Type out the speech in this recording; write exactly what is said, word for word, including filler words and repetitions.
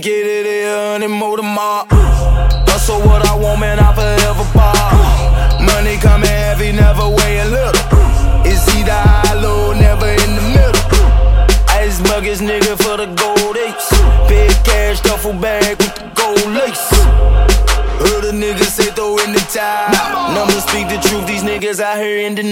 get it here and more tomorrow. Hustle what I want, man, I forever bar. Money coming heavy, never weighing little. It's either high, low, never in the middle. Ice buckets, nigga, for the gold ace. Big cash, duffel bag with the gold lace. Heard a nigga say throw in the towel. Numbers speak the truth, these niggas out here in the